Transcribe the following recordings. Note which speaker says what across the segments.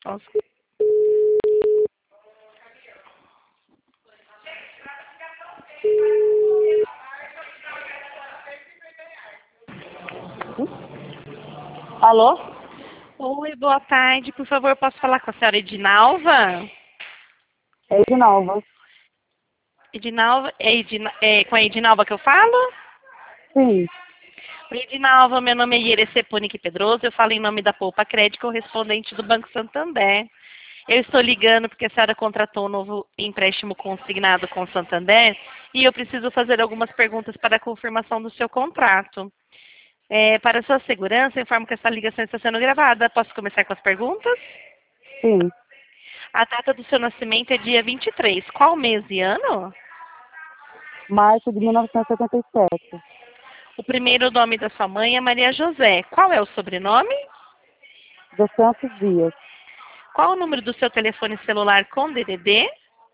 Speaker 1: Nossa.
Speaker 2: Alô?
Speaker 1: Oi, boa tarde. Por favor, posso falar com a senhora Edinalva?
Speaker 2: É Edinalva.
Speaker 1: Edinalva, é com a Edinalva que eu falo?
Speaker 2: Sim.
Speaker 1: Oi, Edinalva, meu nome é Ierecê Ponique Pedroso, eu falo em nome da Poupa Crédito, correspondente do Banco Santander. Eu estou ligando porque a senhora contratou um novo empréstimo consignado com o Santander e eu preciso fazer algumas perguntas para a confirmação do seu contrato. Para sua segurança, informo que essa ligação está sendo gravada. Posso começar com as perguntas?
Speaker 2: Sim.
Speaker 1: A data do seu nascimento é dia 23. Qual mês e ano?
Speaker 2: Março de 1977.
Speaker 1: O primeiro nome da sua mãe é Maria José. Qual é o sobrenome?
Speaker 2: Dos Santos Dias.
Speaker 1: Qual o número do seu telefone celular com DDD?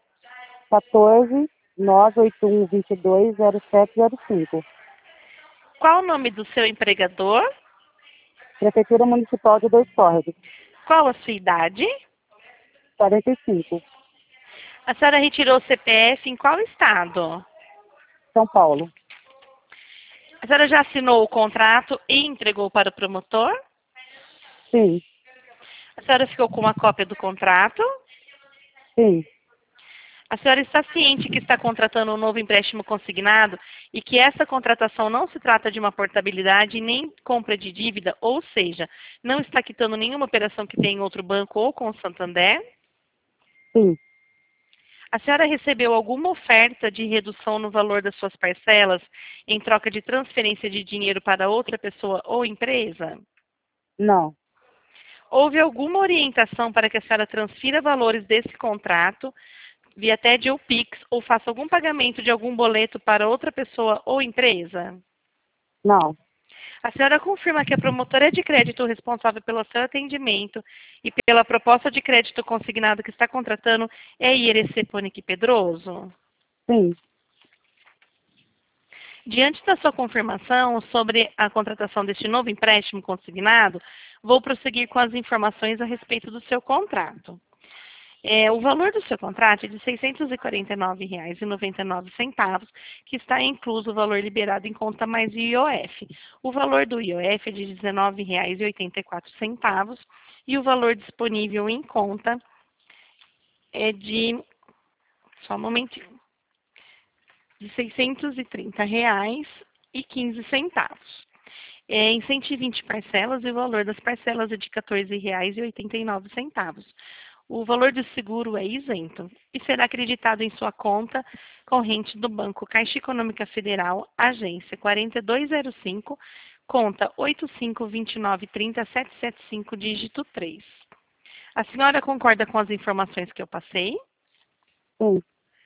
Speaker 2: 14 981 22 0705.
Speaker 1: Qual o nome do seu empregador?
Speaker 2: Prefeitura Municipal de Dois Córregos.
Speaker 1: Qual a sua idade?
Speaker 2: 45.
Speaker 1: A senhora retirou o CPF em qual estado?
Speaker 2: São Paulo.
Speaker 1: A senhora já assinou o contrato e entregou para o promotor?
Speaker 2: Sim.
Speaker 1: A senhora ficou com uma cópia do contrato?
Speaker 2: Sim.
Speaker 1: A senhora está ciente que está contratando um novo empréstimo consignado e que essa contratação não se trata de uma portabilidade nem compra de dívida, ou seja, não está quitando nenhuma operação que tem em outro banco ou com o Santander?
Speaker 2: Sim.
Speaker 1: A senhora recebeu alguma oferta de redução no valor das suas parcelas em troca de transferência de dinheiro para outra pessoa ou empresa?
Speaker 2: Não.
Speaker 1: Houve alguma orientação para que a senhora transfira valores desse contrato via TED ou Pix ou faça algum pagamento de algum boleto para outra pessoa ou empresa?
Speaker 2: Não.
Speaker 1: A senhora confirma que a promotora de crédito responsável pelo seu atendimento e pela proposta de crédito consignado que está contratando é Ierecê Ponique Pedroso?
Speaker 2: Sim.
Speaker 1: Diante da sua confirmação sobre a contratação deste novo empréstimo consignado, vou prosseguir com as informações a respeito do seu contrato. O valor do seu contrato é de R$ 649,99, que está incluso o valor liberado em conta mais o IOF. O valor do IOF é de R$ 19,84 e o valor disponível em conta é de, só um momentinho, de R$ 630,15. Em 120 parcelas e o valor das parcelas é de R$ 14,89. O valor do seguro é isento e será acreditado em sua conta corrente do Banco Caixa Econômica Federal, agência 4205, conta 852930-775, dígito 3. A senhora concorda com as informações que eu passei?
Speaker 2: Sim.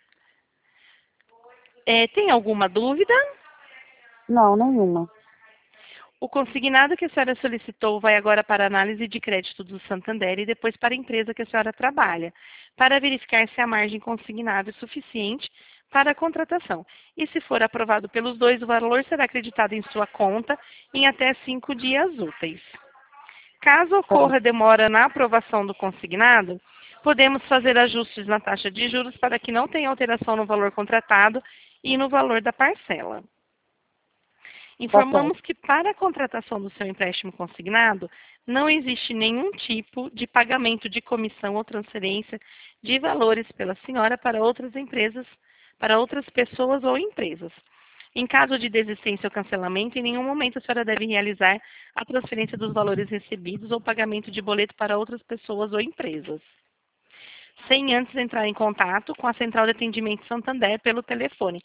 Speaker 1: Tem alguma dúvida?
Speaker 2: Não, nenhuma.
Speaker 1: O consignado que a senhora solicitou vai agora para a análise de crédito do Santander e depois para a empresa que a senhora trabalha, para verificar se a margem consignada é suficiente para a contratação. E se for aprovado pelos dois, o valor será acreditado em sua conta em até 5 dias úteis. Caso
Speaker 2: Tá.
Speaker 1: ocorra demora na aprovação do consignado, podemos fazer ajustes na taxa de juros para que não tenha alteração no valor contratado e no valor da parcela.
Speaker 2: Tá certo.
Speaker 1: Informamos que para a contratação do seu empréstimo consignado, não existe nenhum tipo de pagamento de comissão ou transferência de valores pela senhora para outras empresas, para outras pessoas ou empresas. Em caso de desistência ou cancelamento, em nenhum momento a senhora deve realizar a transferência dos valores recebidos ou pagamento de boleto para outras pessoas ou empresas, sem antes entrar em contato com a Central de Atendimento Santander pelo telefone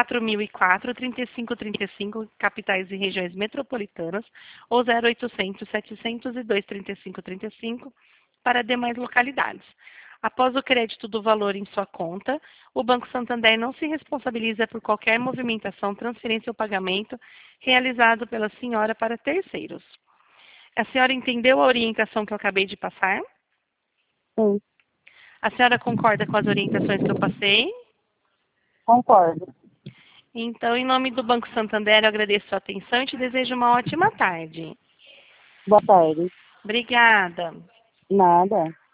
Speaker 1: 4004-3535, capitais e regiões metropolitanas, ou 0800-702-3535 para demais localidades. Após o crédito do valor em sua conta, o Banco Santander não se responsabiliza por qualquer movimentação, transferência ou pagamento realizado pela senhora para terceiros. A senhora entendeu a orientação que eu acabei de passar?
Speaker 2: Sim.
Speaker 1: A senhora concorda com as orientações que eu passei?
Speaker 2: Concordo.
Speaker 1: Então, em nome do Banco Santander, eu agradeço a sua atenção e te desejo uma ótima tarde.
Speaker 2: Boa tarde.
Speaker 1: Obrigada.
Speaker 2: Nada.